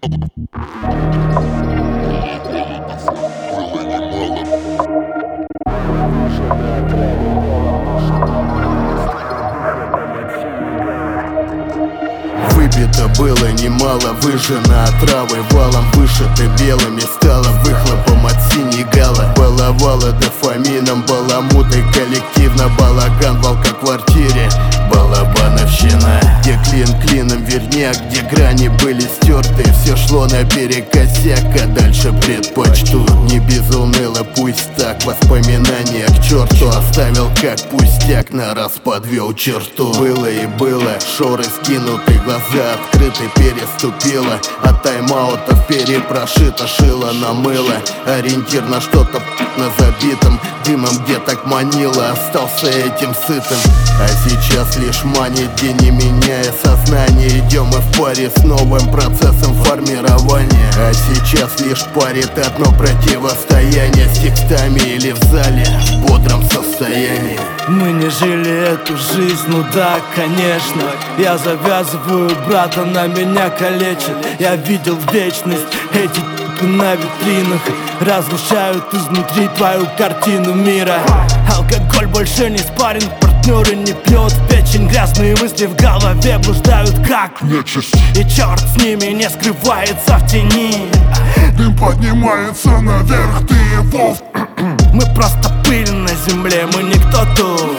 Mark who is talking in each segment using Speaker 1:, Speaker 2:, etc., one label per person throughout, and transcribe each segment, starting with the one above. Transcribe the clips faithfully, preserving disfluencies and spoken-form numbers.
Speaker 1: Выпито было немало, выжжено отравой, валом вышито белыми стало выхлопом от синегала. Баловало дофамином, баламутой коллективно, балаган в алкоквартире, балабановщина. Где клин клином верняк, где грани были стерты, все шло наперекосяк, а дальше предпочту. Не безуныло, пусть так, воспоминания к черту оставил как пустяк, на раз подвел черту. Было и было, шоры скинуты, глаза открыты, переступила. От тайм-аутов перепрошито, шило на мыло. Ориентир на что-то на забитом дымом, где так манило, остался этим сытым. А сейчас лишь манит день, не меняя сознание. Идем мы в паре с новым процессом формирования. А сейчас лишь парит одно противостояние с текстами или в зале в бодром состоянии.
Speaker 2: Мы не жили эту жизнь, ну да, конечно. Я завязываю, брата на меня калечит. Я видел вечность, эти типы на витринах разрушают изнутри твою картину мира. Алкоголь больше не спарринг, партнеры не пьет в печень. Грязные мысли в голове блуждают как
Speaker 3: нечисть,
Speaker 2: и черт с ними не скрывается в тени.
Speaker 3: Дым поднимается наверх, ты его.
Speaker 2: Мы просто пыль на земле, мы никто тут.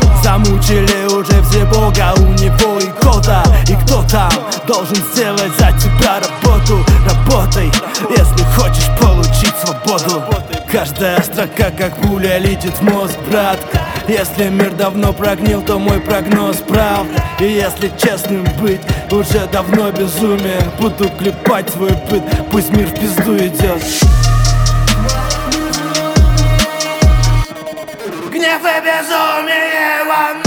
Speaker 2: Замучили уже все бога, у него и кода. И кто там должен сделать за тебя работу? Работай, если хочешь получить свободу. Каждая строка как пуля летит в мозг, братка. Если мир давно прогнил, то мой прогноз правда. И если честным быть, уже давно безумие. Буду клепать свой быт, пусть мир в пизду идет.
Speaker 4: Гнев и безумие во мне.